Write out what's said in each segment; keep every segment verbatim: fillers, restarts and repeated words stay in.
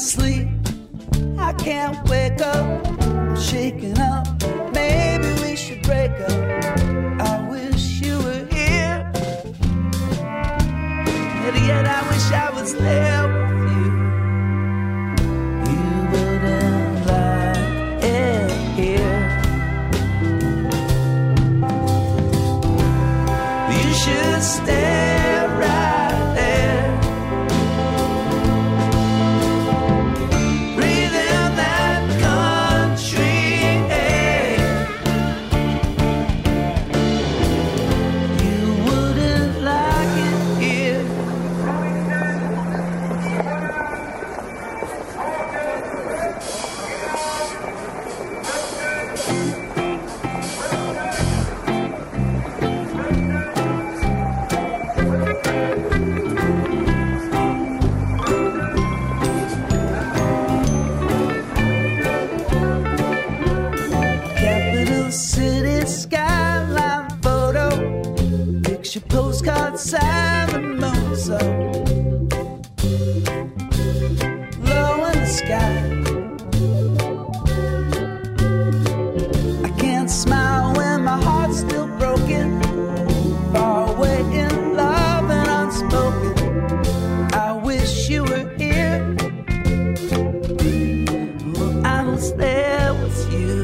sleep, I can't wake up, I'm shaking up, maybe we should break up. I wish you were here, and yet I wish I was there with you. You wouldn't like it here. You should stay right there. Breathe in that country air. You wouldn't like it here. Capital City skyline photo, picture postcard Simon Mozo. Low in the sky, I can't smile when my heart's still broken. Far away in love and unspoken. I wish you were here. Well, I was there with you.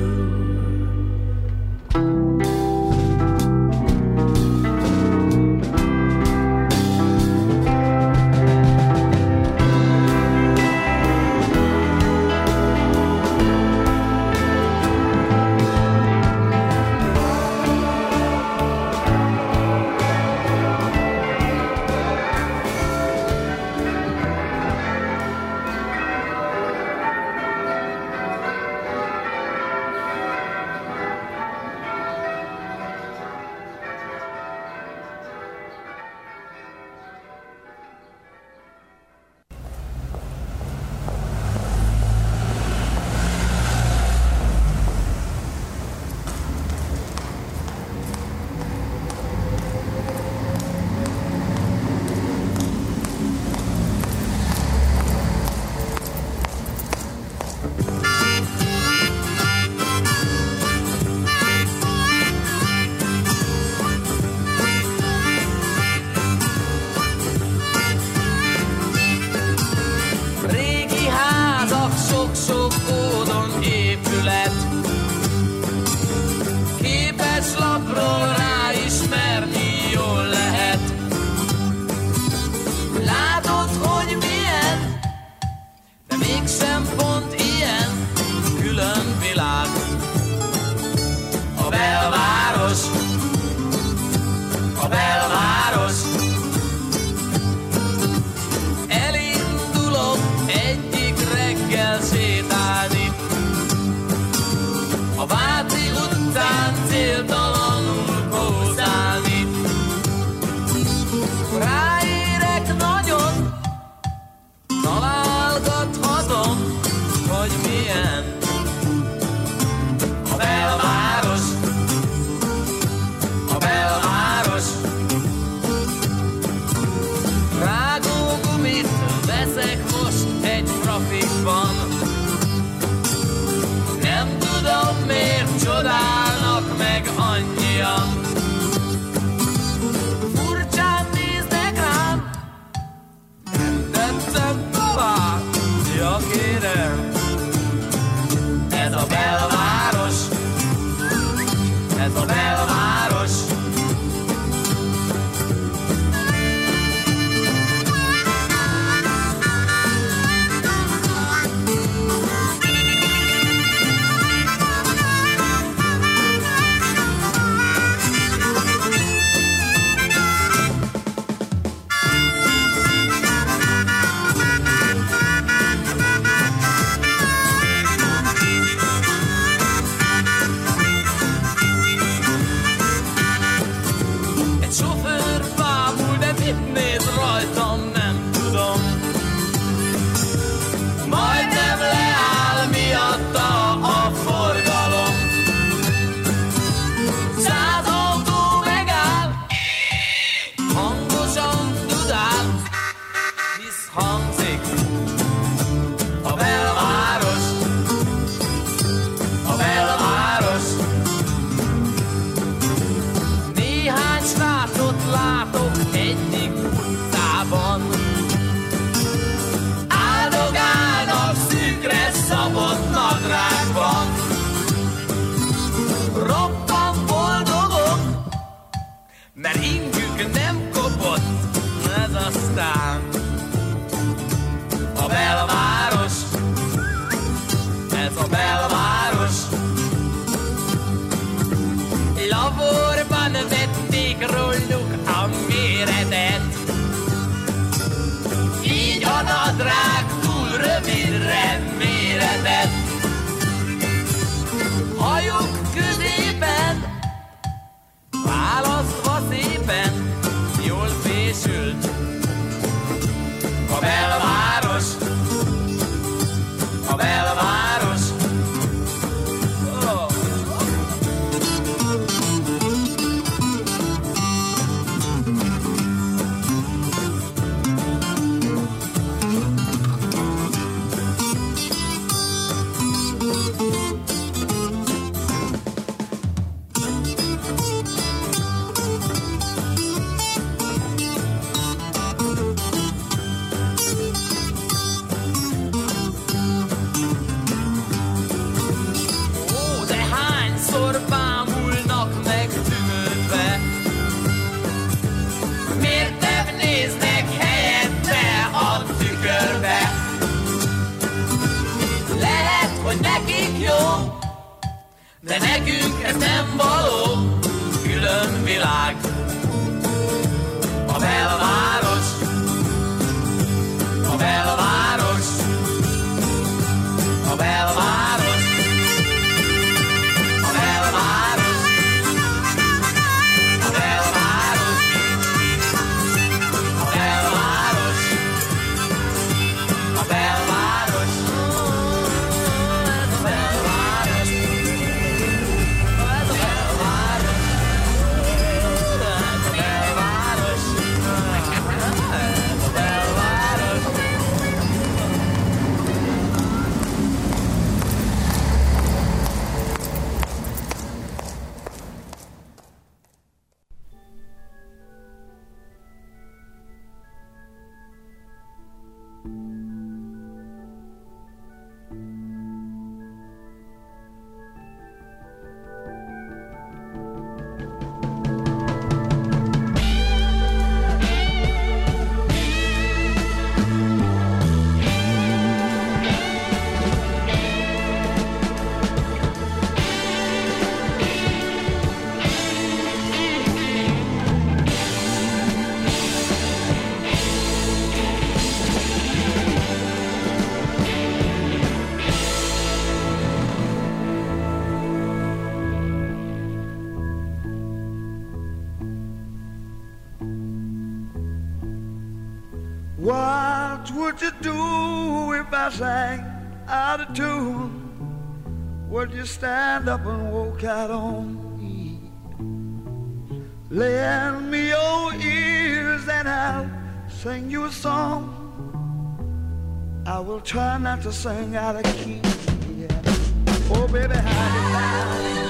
Régi házak, sok-sok ódon épület, képes lapról ráismerni jól lehet. Látod, hogy milyen, de mégsem pont ilyen, külön világ. A belváros, a belváros. Elindulok egyik reggel sétálni, a Váci utcán céltalanul kószálni. Ráérek nagyon, találgathatom, hogy milyen a belváros, a belváros. Rágógumit veszek most egy trafikban, nem tudom miért csodálnak meg annyian. Furcsán néznek rám, nem tetszem tovább, ja kérem. Ez a belváros, ez a belváros. középen, választva szépen, jól fésült a belváros, a belváros. Oh. De nekünk ez nem való, külön világ. A belváros, a belváros, a belváros, a belváros, a belváros, a belváros, a belváros. What would you do if I sang out of tune? Would you stand up and walk out on me? Lend me your ears and I'll sing you a song. I will try not to sing out of key. Yeah. Oh, baby, how do you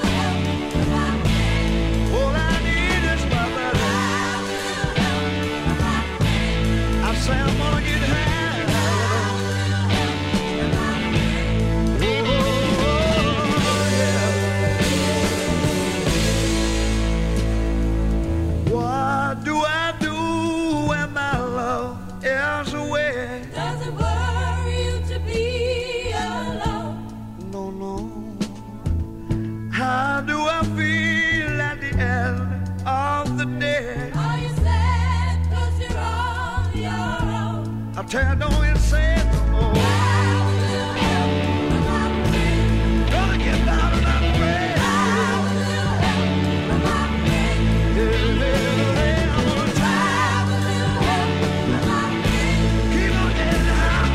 all I need is my love. I say I'm gonna get high. Oh, yeah. What do I do when my love is away? Does it worry you to be alone? No, no. How do I feel at the end of the day? Are you sad 'cause you're on your own? I tell you, don't you say it no more. Gonna get down and I'm afraid. Yeah, yeah, I'm gonna try. Keep on getting high.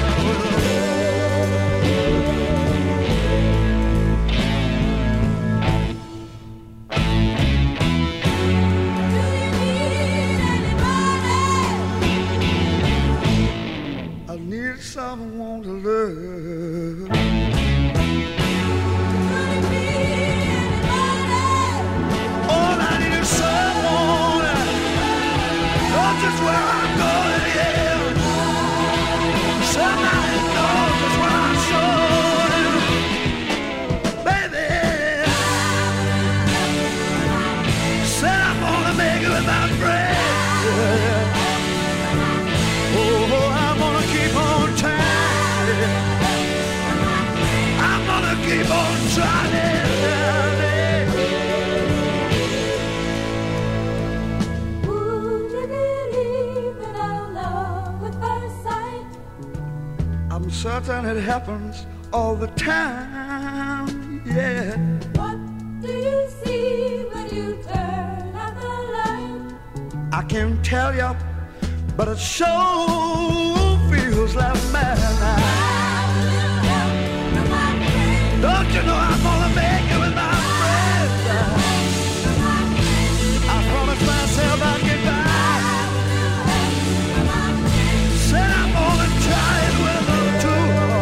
I need someone to love. All I need is someone. Knows just where I'm going, yeah. Somebody knows just where I'm going, baby. Said I'm gonna make it without bread. Oh, I'm gonna keep on trying. I'm gonna keep on trying. Would you believe in our love at first sight? I'm certain it happens all the time, yeah. What do you see when you turn out the light? I can't tell you, but it sure feels like midnight. Don't you know I'm gonna make it with my friends? I promised myself I'd get back. Said I'm gonna try it with them too.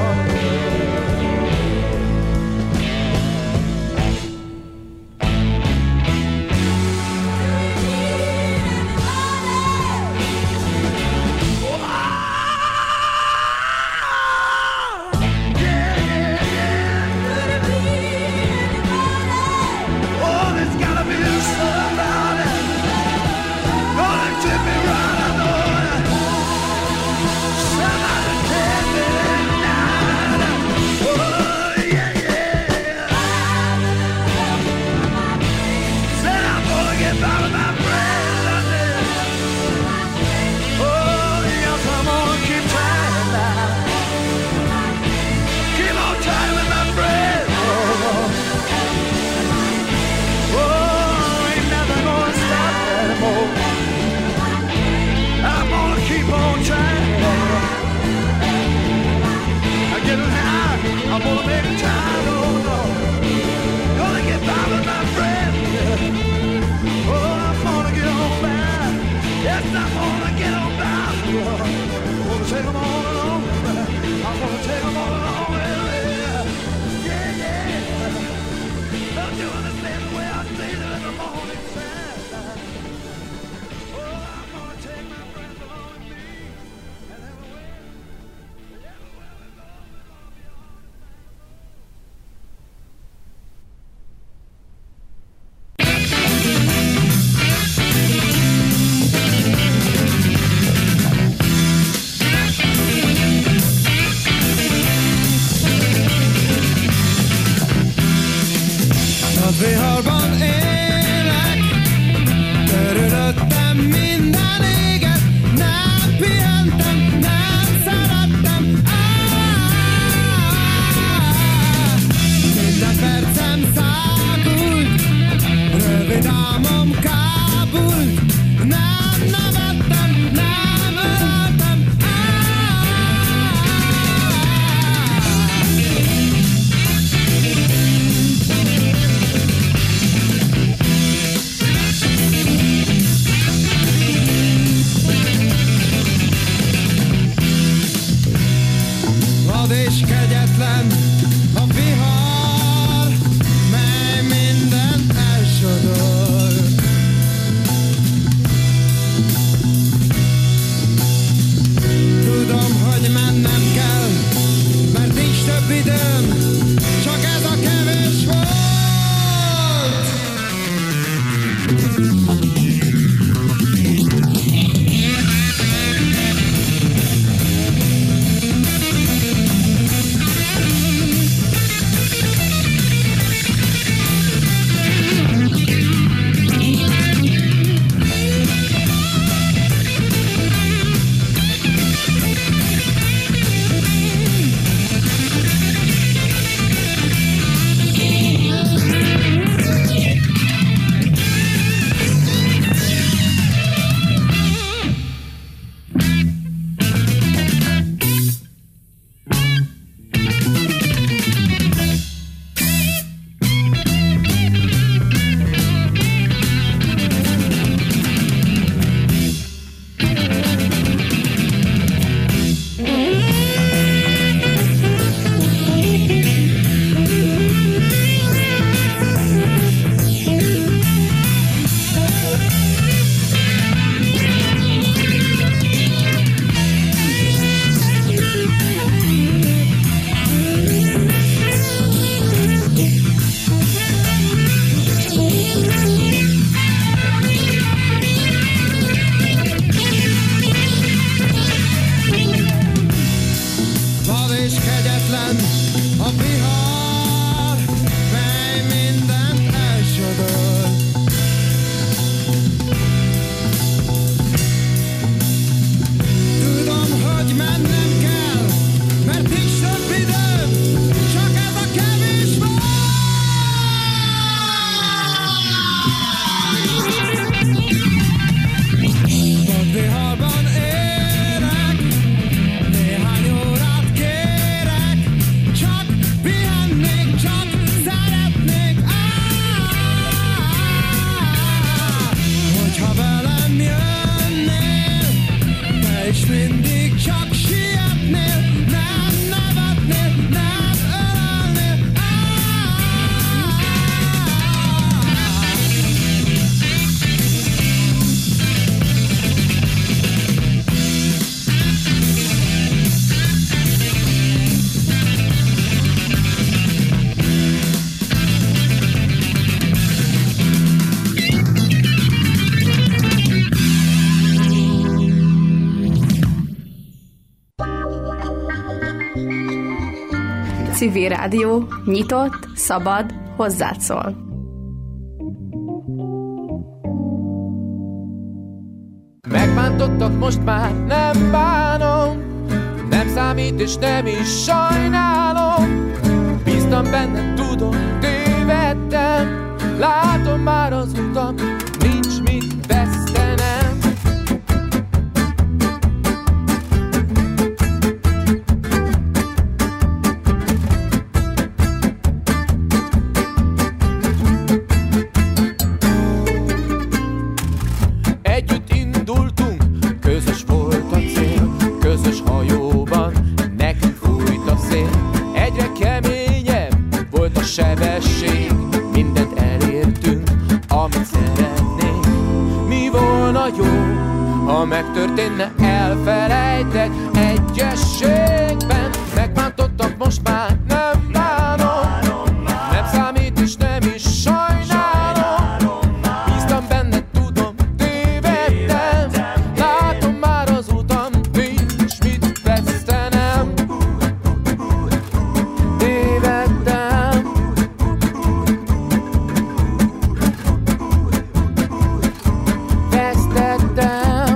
I'm gonna make a time, oh no. Gonna get by with my friend. Oh, I'm gonna get on by. Yes, I'm gonna get on by. I'm gonna take them all along. I'm gonna take them all along with me. Yeah, yeah. Don't you understand the way I see it in the morning sun? Oh, I'm gonna take my friends along with me. And everywhere, everywhere we go. Viharban élek, körülöttem minden éget, nem pihentem, nem szerettem, minden percem szágult, rövid álmom kábult, nem nevettem, nem öleltem, és kegyetlen a vihar, mely mindent elsodor. Tudom, hogy mennem kell, mert nincs több időm, csak ez a kevés volt. Civil Rádió, nyitott, szabad, hozzád szól. Megbántottak, most már nem bánom, nem számít és nem is sajnálom. Bíztam benne, tudom, tévedtem, látom már az utam, nincs mit vesztenem. Együtt indultunk, közös volt a cél, közös hajóban nekünk fújt a szél. Egyre keményebb volt a sebesség, mindent elértünk, amit szeretnénk. Mi volna jó, ha megtörténne, elfelejtek egyességben. Megbántottak, most már nem bánom, nem számít és nem is sajnálom. Bíztam benne, tudom, tévedtem, látom már az utam, nincs mit vesztenem. Tévedtem, vesztettem.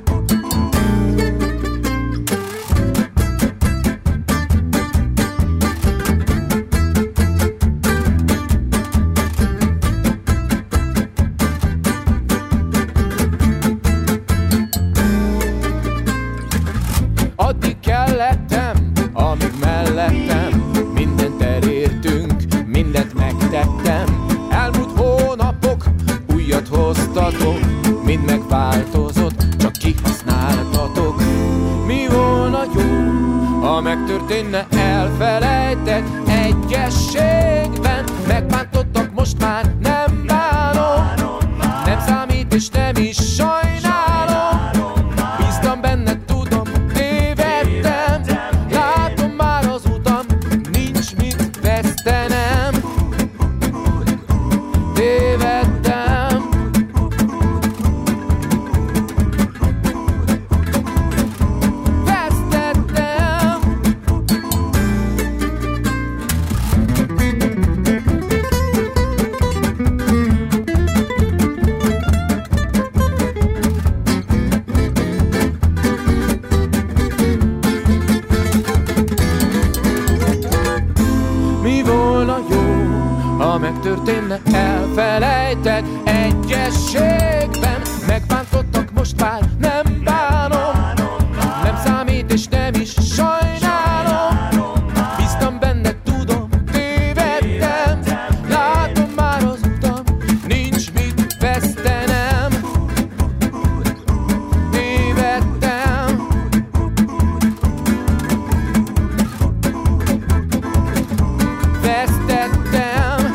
Addig kellettem, amíg mellettem, mindent elértünk, mindent megtettem. Elmúlt hónapok újat hoztatok, mind megváltozott, csak kihasználtatok. Mi volna jó, ha megtörténne, elfelejtek egyességben. Megbántottak, most már nem bánom, nem számít és nem is sajnálom. Bíztam benne, tudom, tévedtem, látom már az utam, nincs mit vesztenem. Tévedtem, vesztettem. Mi volna jó, ha megtörténne, elfelejtek egyességben. Megbántottak, most már nem bánom, nem számít és nem is sajnálom. Bíztam benne, tudom, tévedtem, látom már az utam, nincs mit vesztenem. Tévedtem, vesztettem.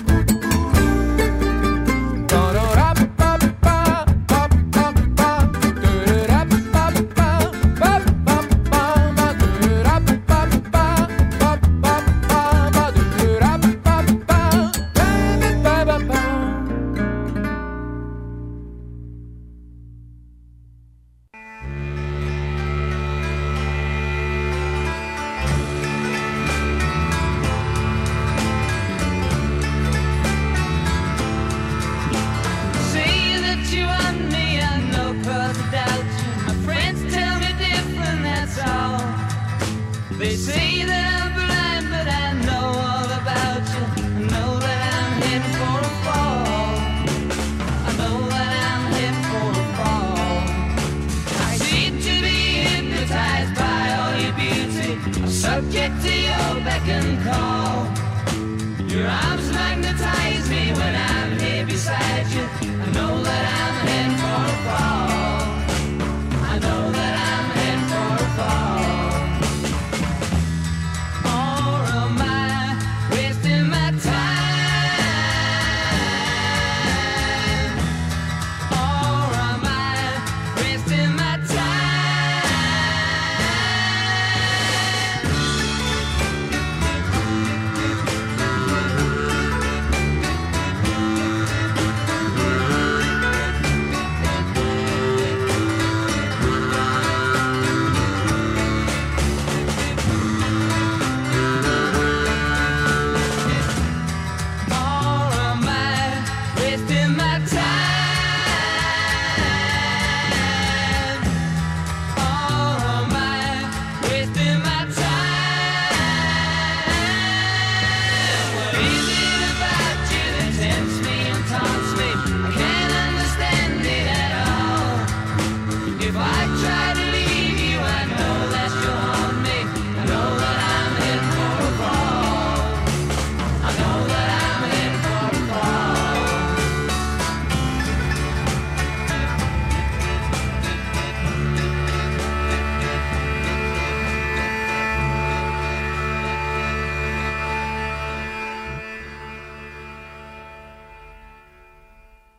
Say that you want me, I know 'cause I doubt you. My friends tell me different, that's all. They say that I'm blind, but I know all about you. I know that I'm heading for a fall. I know that I'm heading for a fall. I seem to be hypnotized by all your beauty. I'm subject to your beck and call. Your arms magnetize me when I'm here beside you. I know that I'm heading for a fall. I know that I'm heading for a fall. Or am I wasting my time? Or am I wasting my time?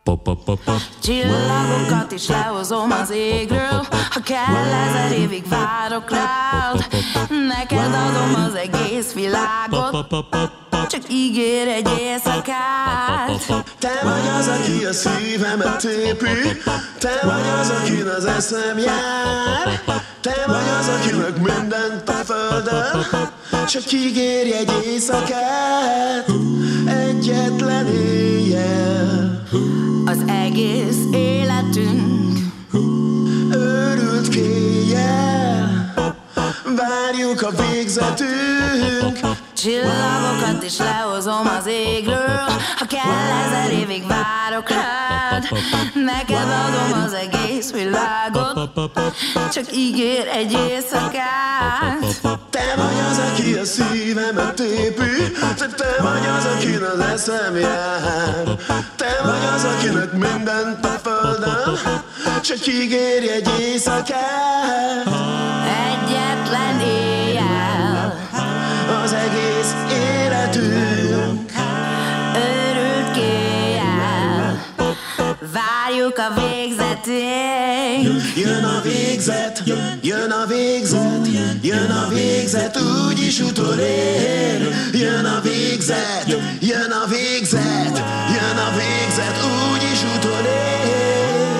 Csillagokat is lehozom az égről, ha kell ezer évig várok rád. Neked adom az egész világot, csak ígér egy éjszakát. Te vagy az, aki a szívemet tépi, te vagy az, akin az eszem jár. Te vagy az, akinek mindent a földön, csak ígérj egy éjszakát, egyetlen éjjel. Az egész életünk őrült kéjjel, várjuk a végzetünk. Csillagokat is lehozom az égről, ha kell ezer évig várok rád. Neked adom az egész világot, csak ígér egy éjszakát. Te vagy az, aki a szívemet tépi, te, te vagy az, akin az eszem jár. Te vagy az, akinek mindent a földön, csak ígérj egy éjszakát, egyetlen éjjel. Az egész életünk őrült kéjjel, várjuk a végzetünk. Jön a végzet, jön a végzet, jön a végzet, úgyis utolér. Jön a végzet, jön a végzet, jön a végzet, úgyis utolér.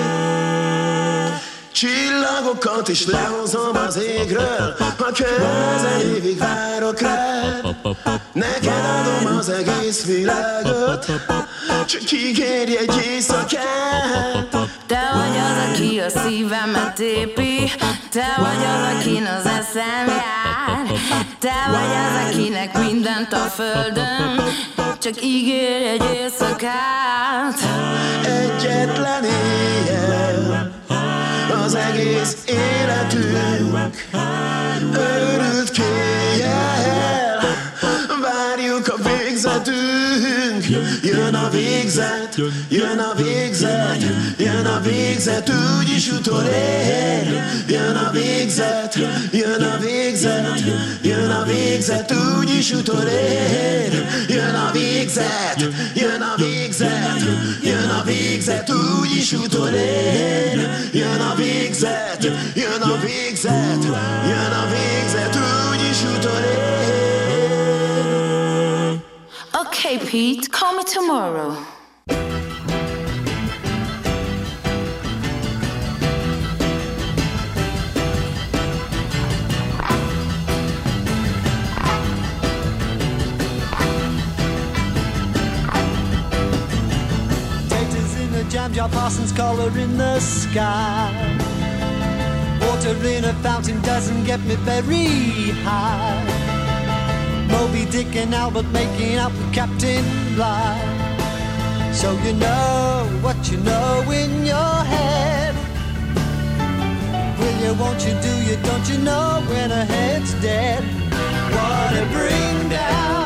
Csillagokat is lehozom az égről, ha kell ezer évig várok rád. Neked adom az egész világot, csak ígérj egy éjszakát. Te vagy az, aki a szívemet tépi, te vagy az, akin az eszem jár. Te vagy az, akinek mindent a földön, csak ígérj egy éjszakát, egyetlen éjjel. Az egész életünk őrült kéjjel, várjuk a végzetünk. Jön a végzet, jön a végzet, jön a végzet, úgyis utolér. Jön a végzet, jön a végzet, jön a végzet, úgyis utolér. Jön a végzet, jön a végzet, jön a végzet, úgyis utolér. Jön a végzet, jön a végzet, jön a végzet, úgyis utolér. Okay, Pete, call me tomorrow. Jam jar, Parsons color in the sky. Water in a fountain doesn't get me very high. Moby Dick and Albert making out with Captain Bligh. So you know what you know in your head. Will you, won't you, do you, don't you know when a head's dead? What a bring down.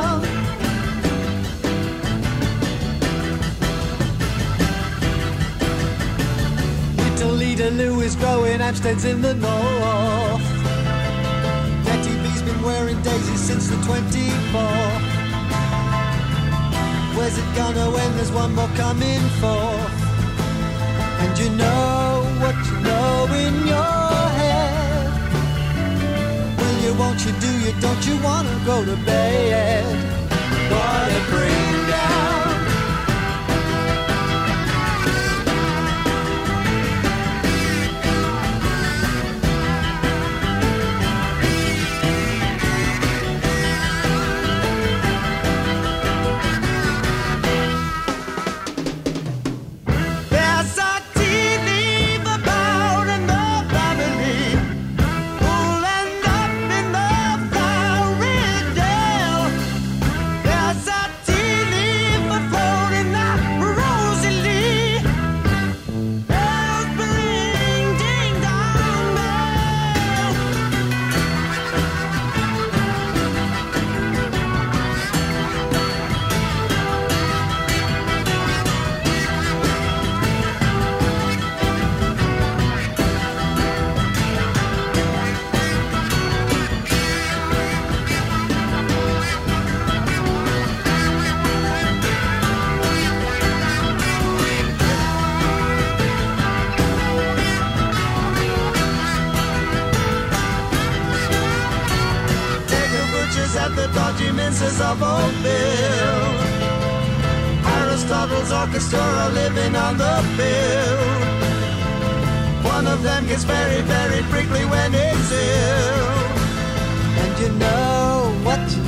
Leader Lou is growing Amsteads in the north. Betty B's been wearing daisies since the twenty-fourth. Where's it gonna end? There's one more coming forth. And you know what you know in your head. Will you, won't you, do you, don't you wanna go to bed? What a bring down. Teeny looks at the dodgy minces of old Bill. Aristotle's orchestra are living on the bill. One of them gets very, very prickly when it's ill. And you know what you